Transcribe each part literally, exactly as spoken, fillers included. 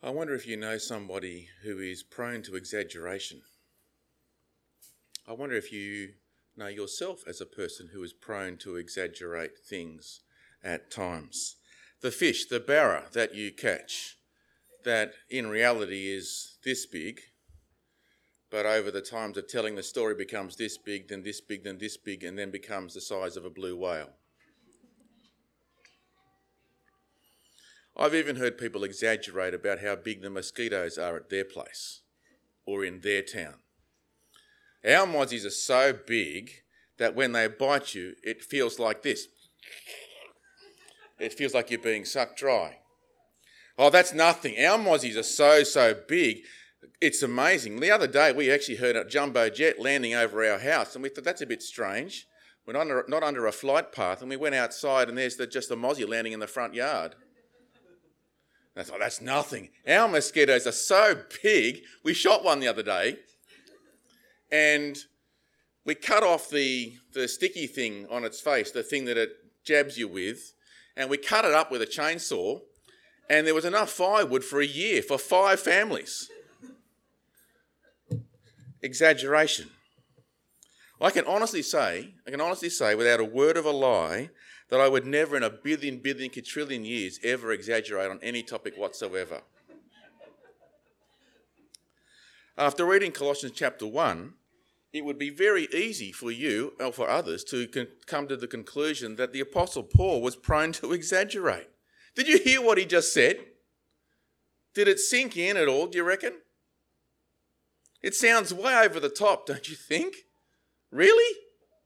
I wonder if you know somebody who is prone to exaggeration. I wonder if you know yourself as a person who is prone to exaggerate things at times. The fish, the barra that you catch, that in reality is this big, but over the times of telling the story becomes this big, then this big, then this big, and then becomes the size of a blue whale. I've even heard people exaggerate about how big the mosquitoes are at their place or in their town. Our mozzies are so big that when they bite you, it feels like this. It feels like you're being sucked dry. Oh, that's nothing. Our mozzies are so, so big. It's amazing. The other day, we actually heard a jumbo jet landing over our house, and we thought that's a bit strange. We're not under, not under a flight path, and we went outside, and there's the, just a mozzie landing in the front yard. And I thought, that's nothing. Our mosquitoes are so big. We shot one the other day, and we cut off the, the sticky thing on its face, the thing that it jabs you with, and we cut it up with a chainsaw, and there was enough firewood for a year for five families. Exaggeration. I can honestly say, I can honestly say without a word of a lie, that I would never in a billion, billion, quadrillion years ever exaggerate on any topic whatsoever. After reading Colossians chapter one, it would be very easy for you or for others to con- come to the conclusion that the Apostle Paul was prone to exaggerate. Did you hear what he just said? Did it sink in at all, do you reckon? It sounds way over the top, don't you think? Really?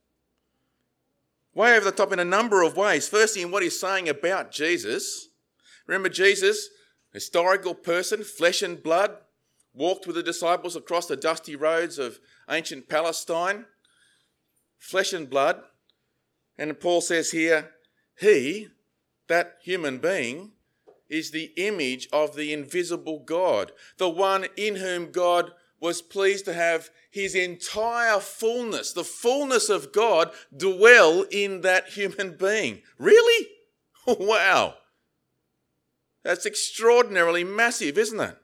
Way over the top in a number of ways. Firstly, in what he's saying about Jesus. Remember Jesus, historical person, flesh and blood, walked with the disciples across the dusty roads of ancient Palestine. Flesh and blood. And Paul says here, he, that human being, is the image of the invisible God, the one in whom God was pleased to have his entire fullness, the fullness of God, dwell in that human being. Really? Wow. That's extraordinarily massive, isn't it?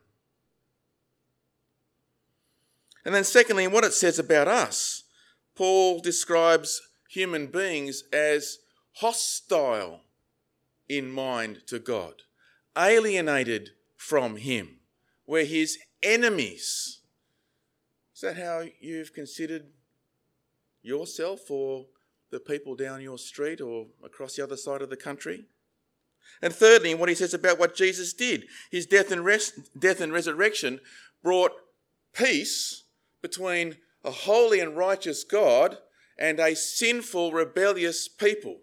And then secondly, in what it says about us, Paul describes human beings as hostile in mind to God, alienated from him. We're his enemies. Is that how you've considered yourself or the people down your street or across the other side of the country? And thirdly, what he says about what Jesus did. His death and, res- death and resurrection brought peace between a holy and righteous God and a sinful, rebellious people.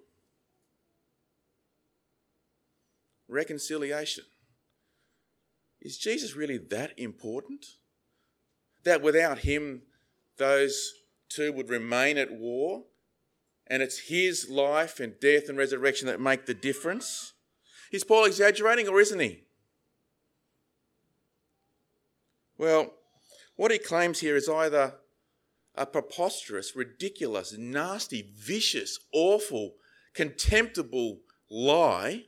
Reconciliation. Is Jesus really that important? That without him, those two would remain at war, and it's his life and death and resurrection that make the difference? Is Paul exaggerating, or isn't he? Well, what he claims here is either a preposterous, ridiculous, nasty, vicious, awful, contemptible lie,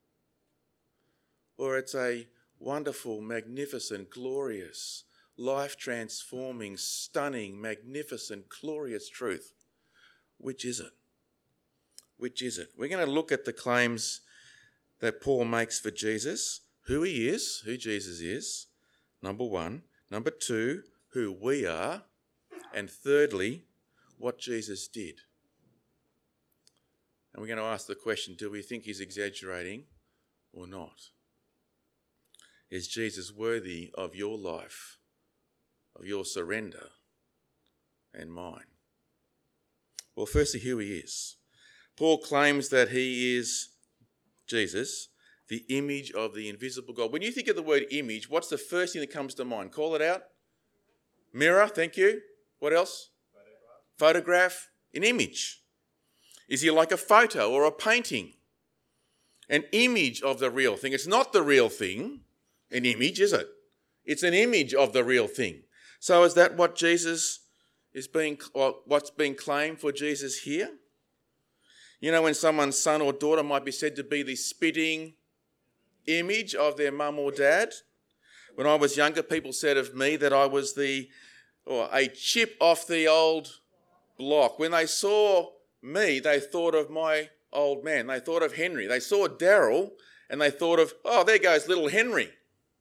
or it's a wonderful, magnificent, glorious, life-transforming, stunning, magnificent, glorious truth. Which is it? Which is it? We're going to look at the claims that Paul makes for Jesus, who he is, who Jesus is, number one. Number two, who we are. And thirdly, what Jesus did. And we're going to ask the question, do we think he's exaggerating or not? Is Jesus worthy of your life, of your surrender and mine? Well, firstly, who he is. Paul claims that he is, Jesus, the image of the invisible God. When you think of the word image, what's the first thing that comes to mind? Call it out. Mirror, thank you. What else? Photograph. Photograph, an image. Is he like a photo or a painting? An image of the real thing. It's not the real thing, an image, is it? It's an image of the real thing. So is that what Jesus is being, or what's being claimed for Jesus here? You know, when someone's son or daughter might be said to be the spitting image of their mum or dad, When I was younger, people said of me that I was the, or a chip off the old block. When they saw me, they thought of my old man. They thought of Henry. They saw Daryl and they thought of, oh, there goes little Henry.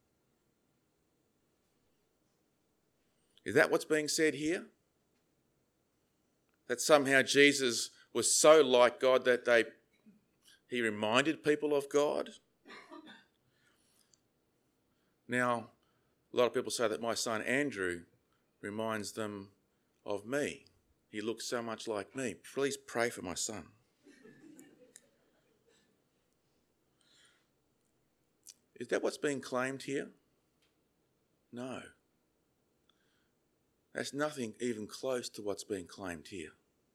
Is that what's being said here? That somehow Jesus was so like God that they he reminded people of God? Now, a lot of people say that my son Andrew reminds them of me. He looks so much like me. Please pray for my son. Is that what's being claimed here? No. That's nothing even close to what's being claimed here.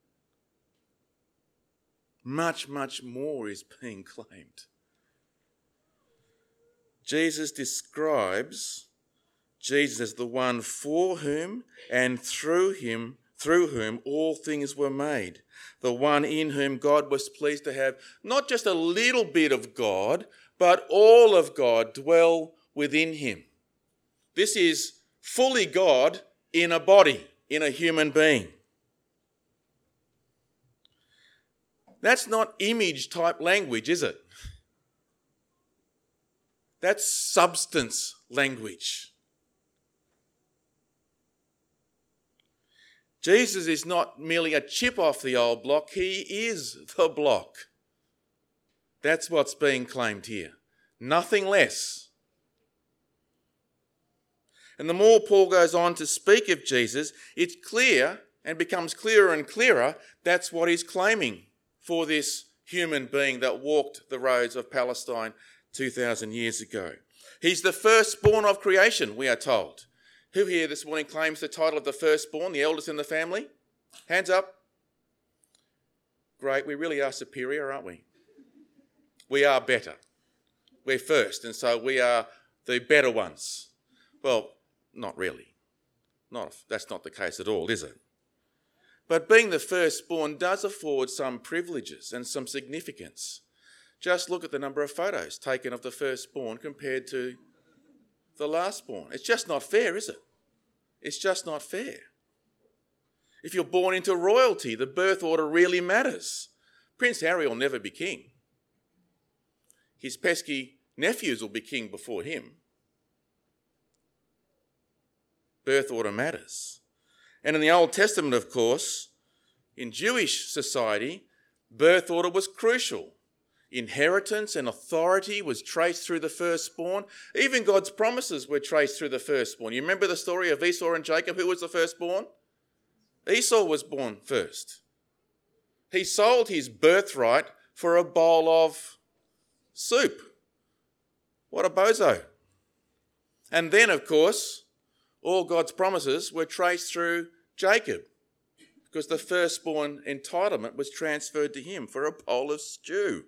Much, much more is being claimed. Jesus describes Jesus as the one for whom and through him, through whom all things were made. The one in whom God was pleased to have not just a little bit of God, but all of God dwell within him. This is fully God in a body, in a human being. That's not image type language, is it? That's substance language. Jesus is not merely a chip off the old block, he is the block. That's what's being claimed here. Nothing less. And the more Paul goes on to speak of Jesus, it's clear and becomes clearer and clearer that's what he's claiming for this human being that walked the roads of Palestine two thousand years ago. He's the firstborn of creation, we are told. Who here this morning claims the title of the firstborn, the eldest in the family? Hands up. Great, we really are superior, aren't we? We are better. We're first, and so we are the better ones. Well, not really. Not, that's not the case at all, is it? But being the firstborn does afford some privileges and some significance. Just look at the number of photos taken of the firstborn compared to the lastborn. It's just not fair, is it? It's just not fair. If you're born into royalty, the birth order really matters. Prince Harry will never be king. His pesky nephews will be king before him. Birth order matters. And in the Old Testament, of course, in Jewish society, birth order was crucial. Inheritance and authority was traced through the firstborn. Even God's promises were traced through the firstborn. You remember the story of Esau and Jacob? Who was the firstborn? Esau was born first. He sold his birthright for a bowl of soup. What a bozo. And then, of course, all God's promises were traced through Jacob, because the firstborn entitlement was transferred to him for a bowl of stew.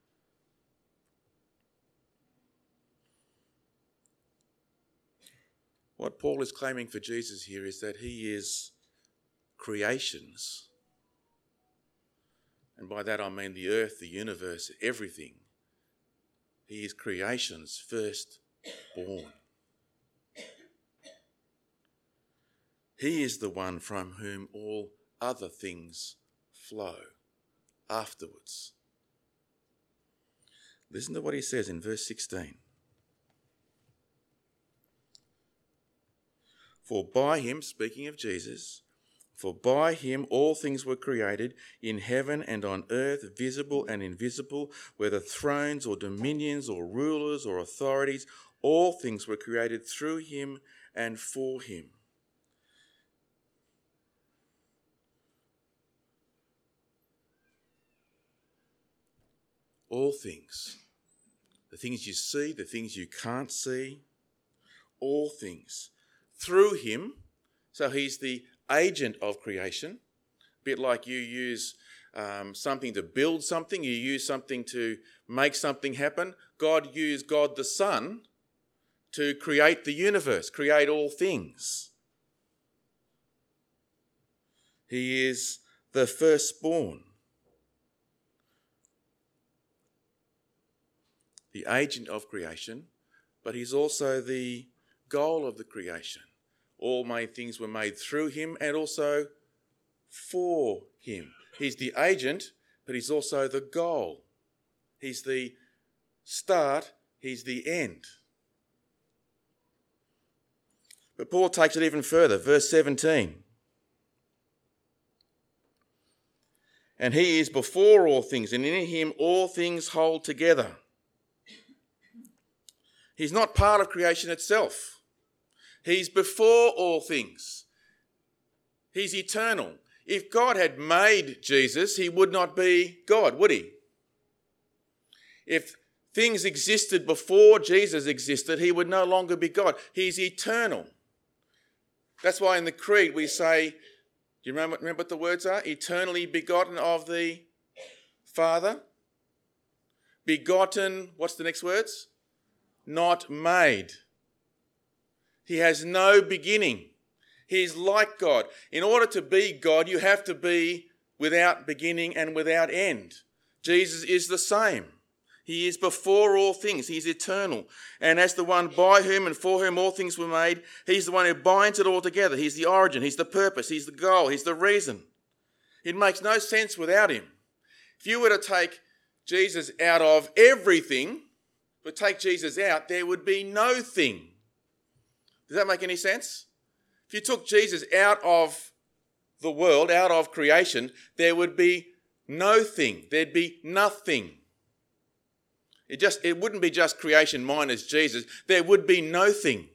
What Paul is claiming for Jesus here is that he is creation's, and by that I mean the earth, the universe, everything. He is creation's firstborn. He is the one from whom all other things flow afterwards. Listen to what he says in verse sixteen. For by him, speaking of Jesus, for by him all things were created in heaven and on earth, visible and invisible, whether thrones or dominions or rulers or authorities, all things were created through him and for him. All things, the things you see, the things you can't see, all things, through him. So he's the agent of creation, a bit like you use um, something to build something, you use something to make something happen. God used God the Son to create the universe, create all things. He is the firstborn, the agent of creation, but he's also the goal of the creation. All made things were made through him and also for him. He's the agent, but he's also the goal. He's the start, he's the end. But Paul takes it even further, verse seventeen. And he is before all things, and in him all things hold together. He's not part of creation itself. He's before all things. He's eternal. If God had made Jesus, he would not be God, would he? If things existed before Jesus existed, he would no longer be God. He's eternal. That's why in the Creed we say, do you remember, remember what the words are? Eternally begotten of the Father. Begotten, what's the next words? Not made. He has no beginning. He's like God. In order to be God, you have to be without beginning and without end. Jesus is the same. He is before all things. He's eternal. And as the one by whom and for whom all things were made, he's the one who binds it all together. He's the origin. He's the purpose. He's the goal. He's the reason. It makes no sense without him. If you were to take Jesus out of everything, but take Jesus out, there would be no thing. Does that make any sense? If you took Jesus out of the world, out of creation, there would be no thing. There'd be nothing. It just it wouldn't be just creation minus Jesus. There would be no thing.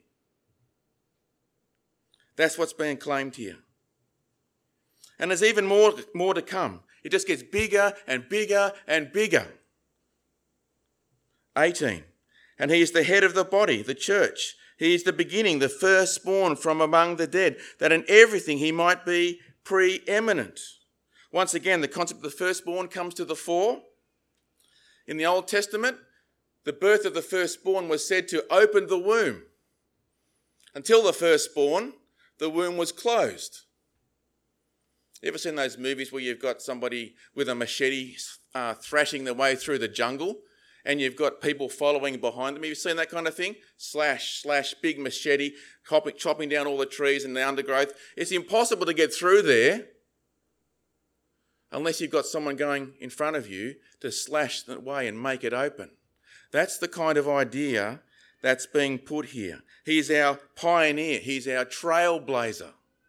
That's what's being claimed here. And there's even more, more to come. It just gets bigger and bigger and bigger. eighteen. And he is the head of the body, the church. He is the beginning, the firstborn from among the dead, that in everything he might be preeminent. Once again, the concept of the firstborn comes to the fore. In the Old Testament, the birth of the firstborn was said to open the womb. Until the firstborn, the womb was closed. You ever seen those movies where you've got somebody with a machete uh, thrashing their way through the jungle and you've got people following behind them? Have you seen that kind of thing? Slash, slash, big machete, chopping, chopping down all the trees and the undergrowth. It's impossible to get through there unless you've got someone going in front of you to slash that way and make it open. That's the kind of idea that's being put here. He's our pioneer. He's our trailblazer.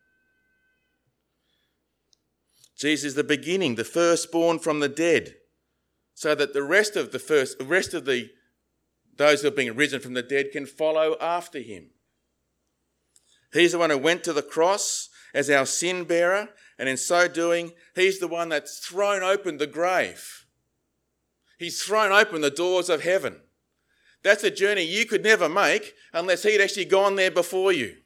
Jesus is the beginning, the firstborn from the dead, so that the rest of the first, the rest of the those who have been risen from the dead can follow after him. He's the one who went to the cross as our sin bearer, and in so doing, he's the one that's thrown open the grave. He's thrown open the doors of heaven. That's a journey you could never make unless he'd actually gone there before you.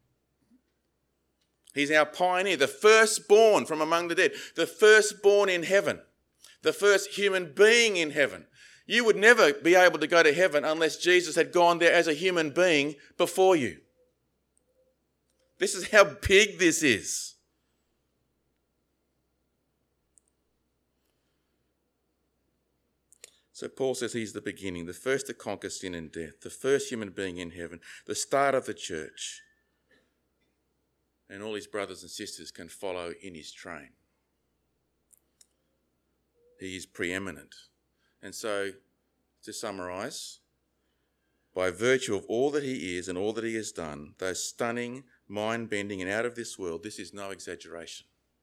He's our pioneer, the firstborn from among the dead, the firstborn in heaven, the first human being in heaven. You would never be able to go to heaven unless Jesus had gone there as a human being before you. This is how big this is. So Paul says he's the beginning, the first to conquer sin and death, the first human being in heaven, the start of the church. And all his brothers and sisters can follow in his train. He is preeminent. And so, to summarise, by virtue of all that he is and all that he has done, though stunning, mind-bending and out of this world, this is no exaggeration.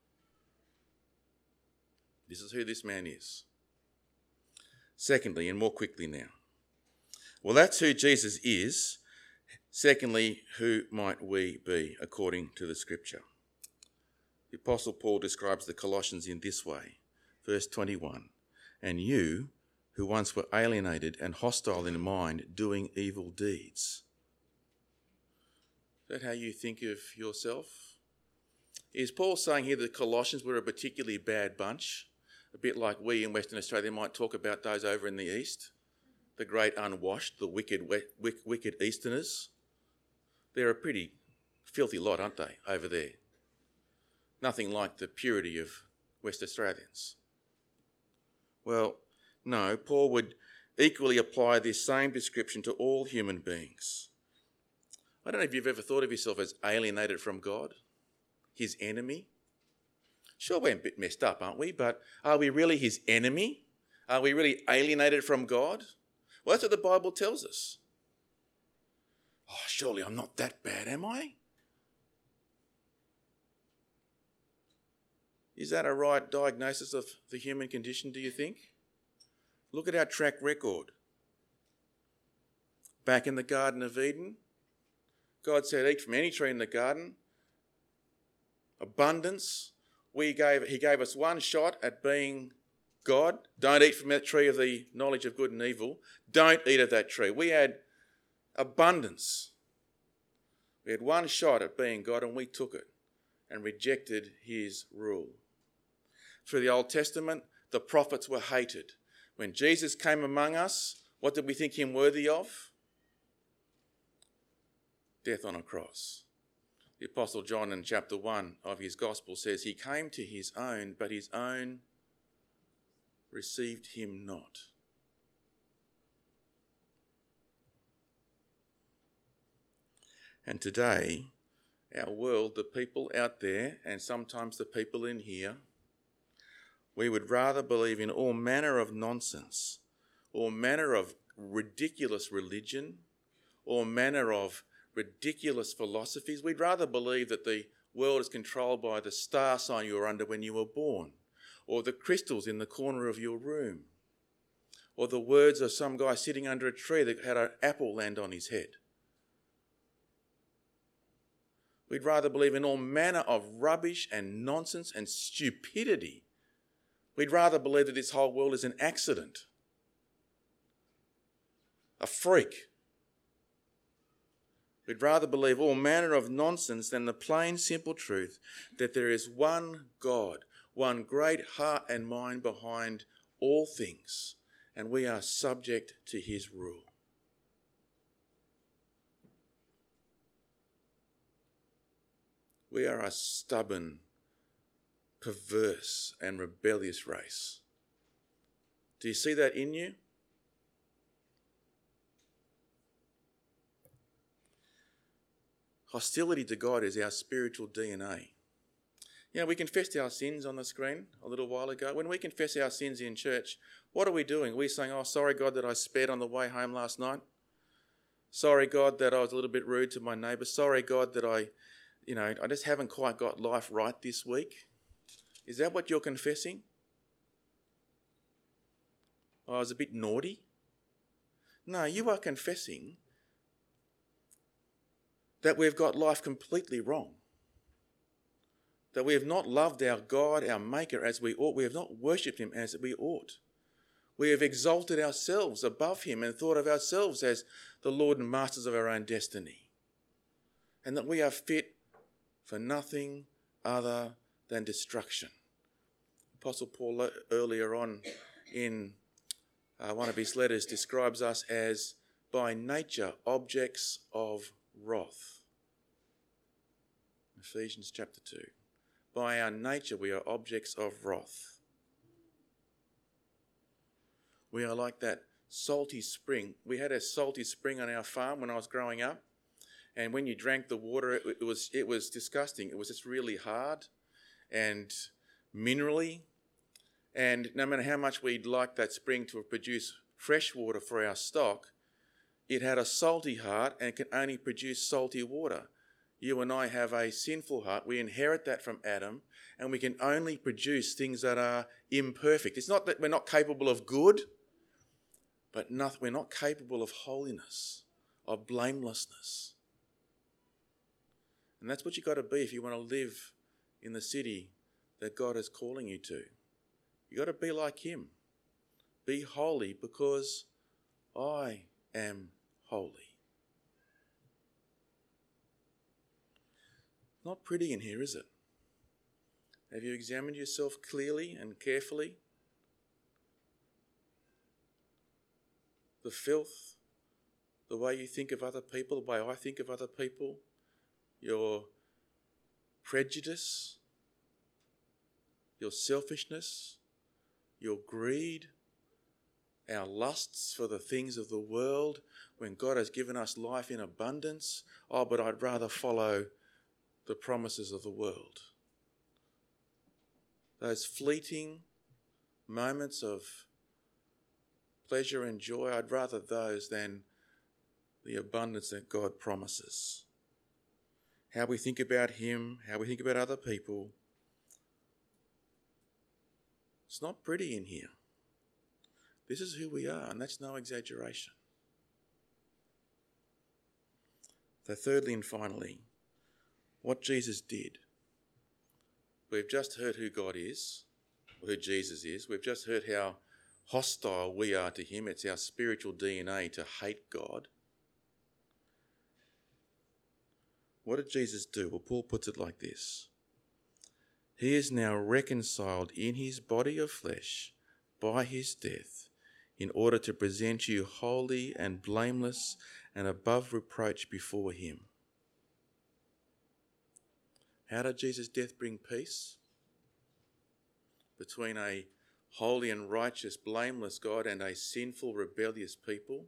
This is who this man is. Secondly, and more quickly now. Well, that's who Jesus is. Secondly, who might we be according to the scripture? The Apostle Paul describes the Colossians in this way. Verse twenty-one, and you who once were alienated and hostile in mind, doing evil deeds. Is that how you think of yourself? Is Paul saying here that the Colossians were a particularly bad bunch? A bit like we in Western Australia might talk about those over in the east, the great unwashed, the wicked, wicked Easterners. They're a pretty filthy lot, aren't they, over there? Nothing like the purity of West Australians. Well, no, Paul would equally apply this same description to all human beings. I don't know if you've ever thought of yourself as alienated from God, his enemy. Sure, we're a bit messed up, aren't we? But are we really his enemy? Are we really alienated from God? Well, that's what the Bible tells us. Oh, surely I'm not that bad, am I? Is that a right diagnosis of the human condition, do you think? Look at our track record. Back in the Garden of Eden, God said, eat from any tree in the garden. Abundance. We gave, he gave us one shot at being God. Don't eat from that tree of the knowledge of good and evil. Don't eat of that tree. We had abundance. We had one shot at being God and we took it and rejected his rule. Through the Old Testament, the prophets were hated. When Jesus came among us, what did we think him worthy of? Death on a cross. The Apostle John in chapter one of his gospel says, he came to his own, but his own received him not. And today, our world, the people out there, and sometimes the people in here, we would rather believe in all manner of nonsense, all manner of ridiculous religion, all manner of ridiculous philosophies. We'd rather believe that the world is controlled by the star sign you were under when you were born, or the crystals in the corner of your room, or the words of some guy sitting under a tree that had an apple land on his head. We'd rather believe in all manner of rubbish and nonsense and stupidity. We'd rather believe that this whole world is an accident, a freak. We'd rather believe all manner of nonsense than the plain, simple truth that there is one God, one great heart and mind behind all things, and we are subject to his rule. We are a stubborn, perverse and rebellious race. Do you see that in you? Hostility to God is our spiritual D N A. You know, we confessed our sins on the screen a little while ago. When we confess our sins in church, what are we doing? Are we saying, oh, sorry, God, that I sped on the way home last night? Sorry, God, that I was a little bit rude to my neighbour. Sorry, God, that I, you know, I just haven't quite got life right this week. Is that what you're confessing? Oh, I was a bit naughty? No, you are confessing that we've got life completely wrong. That we have not loved our God, our Maker, as we ought. We have not worshipped him as we ought. We have exalted ourselves above him and thought of ourselves as the Lord and masters of our own destiny. And that we are fit for nothing other than destruction. Apostle Paul earlier on in uh, one of his letters describes us as by nature objects of wrath. Ephesians chapter two. By our nature we are objects of wrath. We are like that salty spring. We had a salty spring on our farm when I was growing up, and when you drank the water, it, it was it was disgusting. It was just really hard and minerally, and no matter how much we'd like that spring to produce fresh water for our stock, it had a salty heart and can only produce salty water. You and I have a sinful heart. We inherit that from Adam, and we can only produce things that are imperfect. It's not that we're not capable of good, but not, we're not capable of holiness, of blamelessness. And that's what you've got to be if you want to live in the city that God is calling you to. You've got to be like him. Be holy because I am holy. Not pretty in here, is it? Have you examined yourself clearly and carefully? The filth, the way you think of other people, the way I think of other people, your prejudice, your selfishness, your greed, our lusts for the things of the world when God has given us life in abundance? Oh, but I'd rather follow the promises of the world. Those fleeting moments of pleasure and joy, I'd rather those than the abundance that God promises. How we think about him, how we think about other people. It's not pretty in here. This is who we are, and that's no exaggeration. So thirdly and finally, what Jesus did. We've just heard who God is, or who Jesus is. We've just heard how hostile we are to him. It's our spiritual D N A to hate God. What did Jesus do? Well, Paul puts it like this. He is now reconciled in his body of flesh by his death in order to present you holy and blameless and above reproach before him. How did Jesus' death bring peace between a holy and righteous, blameless God and a sinful, rebellious people?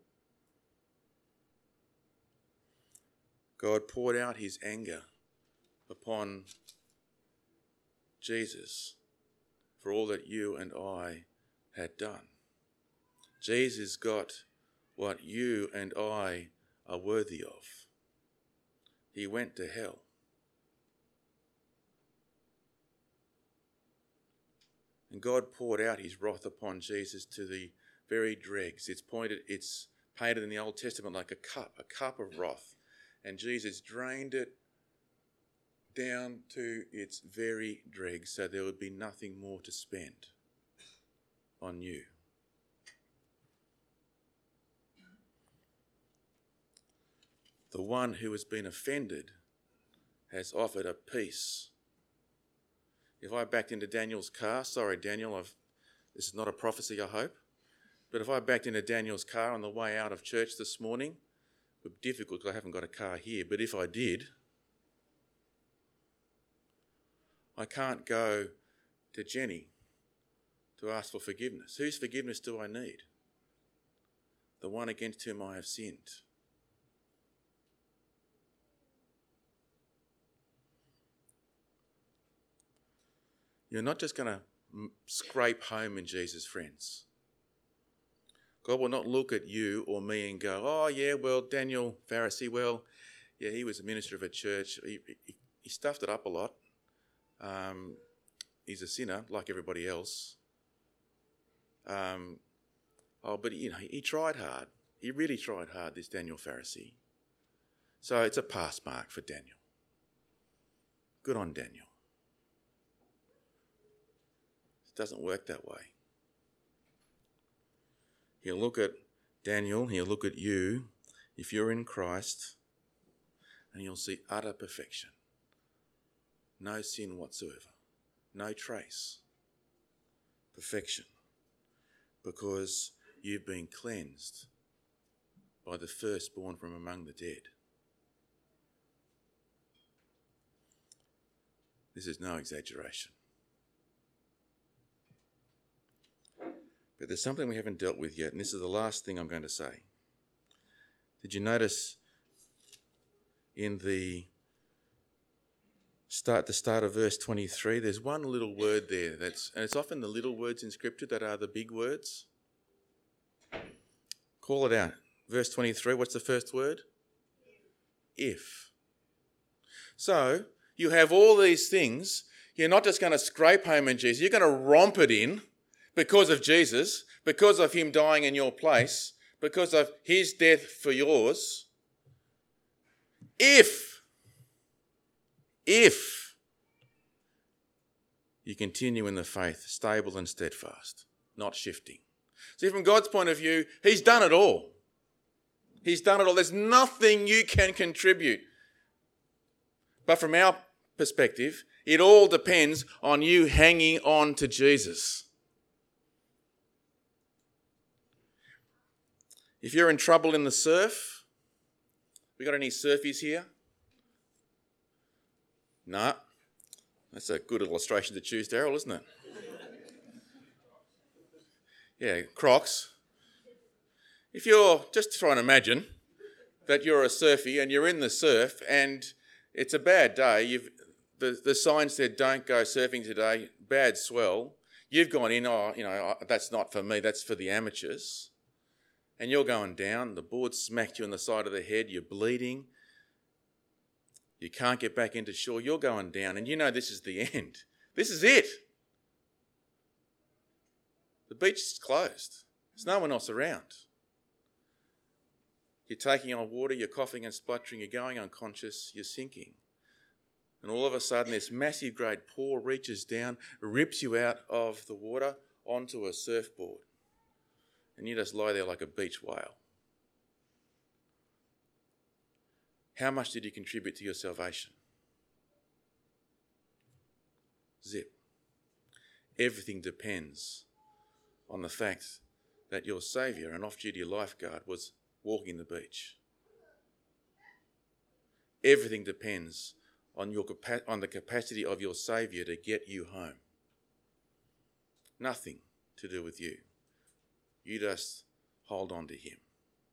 God poured out his anger upon Jesus for all that you and I had done. Jesus got what you and I are worthy of. He went to hell. And God poured out his wrath upon Jesus to the very dregs. It's pointed, it's painted in the Old Testament like a cup, a cup of wrath. And Jesus drained it down to its very dregs so there would be nothing more to spend on you. The one who has been offended has offered a peace. If I backed into Daniel's car, sorry Daniel, I've, this is not a prophecy I hope, but if I backed into Daniel's car on the way out of church this morning, it would be difficult because I haven't got a car here, but if I did, I can't go to Jenny to ask for forgiveness. Whose forgiveness do I need? The one against whom I have sinned. You're not just going to scrape home in Jesus, friends. God will not look at you or me and go, oh yeah, well, Daniel, Pharisee, well, yeah, he was a minister of a church. He, he, he stuffed it up a lot. Um, he's a sinner like everybody else. Um, oh, but you know, he tried hard. He really tried hard, this Daniel Pharisee. So it's a pass mark for Daniel. Good on Daniel. It doesn't work that way. He'll look at Daniel, he'll look at you, if you're in Christ, and you'll see utter perfection. No sin whatsoever. No trace. Perfection. Because you've been cleansed by the firstborn from among the dead. This is no exaggeration. But there's something we haven't dealt with yet, and this is the last thing I'm going to say. Did you notice in the start, the start of verse twenty-three, there's one little word there that's, and it's often the little words in Scripture that are the big words. Call it out. Verse twenty-three, what's the first word? If. So, you have all these things. You're not just going to scrape home in Jesus. You're going to romp it in because of Jesus, because of him dying in your place, because of his death for yours. If, if you continue in the faith, stable and steadfast, not shifting. See, from God's point of view, he's done it all. He's done it all. There's nothing you can contribute. But from our perspective, it all depends on you hanging on to Jesus. If you're in trouble in the surf, we got any surfies here? No. That's a good illustration to choose, Daryl, isn't it? Yeah, Crocs. If you're just trying to imagine that you're a surfie and you're in the surf and it's a bad day, you've the, the sign said don't go surfing today, bad swell. You've gone in, oh, you know, that's not for me, that's for the amateurs. And you're going down, the board smacked you on the side of the head, you're bleeding, you can't get back into shore, you're going down, and you know this is the end. This is it. The beach is closed. There's no one else around. You're taking on water, you're coughing and spluttering, you're going unconscious, you're sinking. And all of a sudden this massive great paw reaches down, rips you out of the water onto a surfboard. And you just lie there like a beach whale. How much did you contribute to your salvation? Zip. Everything depends on the fact that your saviour, an off-duty lifeguard, was walking the beach. Everything depends on your capa- on the capacity of your saviour to get you home. Nothing to do with you. You just hold on to him.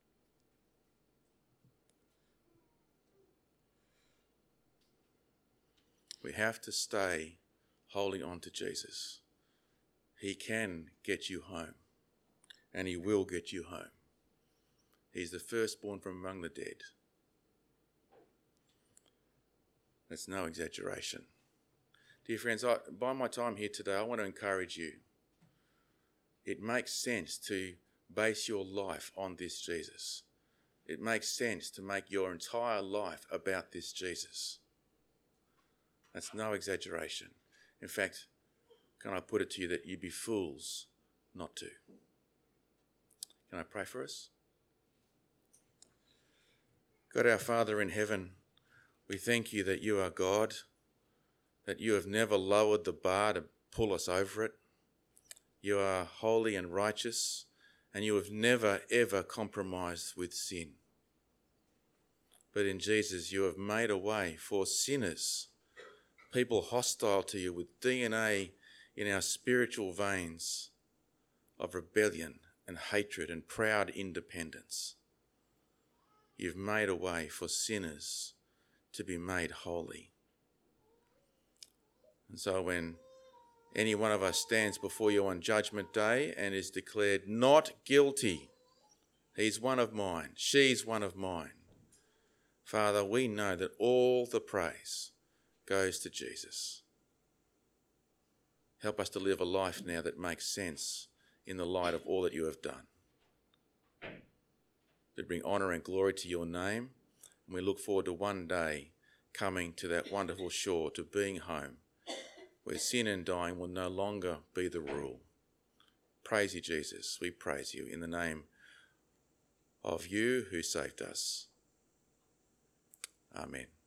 We have to stay holding on to Jesus. He can get you home, and he will get you home. He's the firstborn from among the dead. That's no exaggeration. Dear friends, I, by my time here today, I want to encourage you. It makes sense to base your life on this Jesus. It makes sense to make your entire life about this Jesus. That's no exaggeration. In fact, can I put it to you that you'd be fools not to? Can I pray for us? God, our Father in heaven, we thank you that you are God, that you have never lowered the bar to pull us over it. You are holy and righteous, and you have never, ever compromised with sin. But in Jesus, you have made a way for sinners, people hostile to you with D N A in our spiritual veins of rebellion and hatred and proud independence. You've made a way for sinners to be made holy. And so when any one of us stands before you on Judgment Day and is declared not guilty, he's one of mine, she's one of mine. Father, we know that all the praise goes to Jesus. Help us to live a life now that makes sense in the light of all that you have done. To bring honour and glory to your name. And we look forward to one day coming to that wonderful shore, to being home, where sin and dying will no longer be the rule. Praise you, Jesus. We praise you in the name of you who saved us. Amen.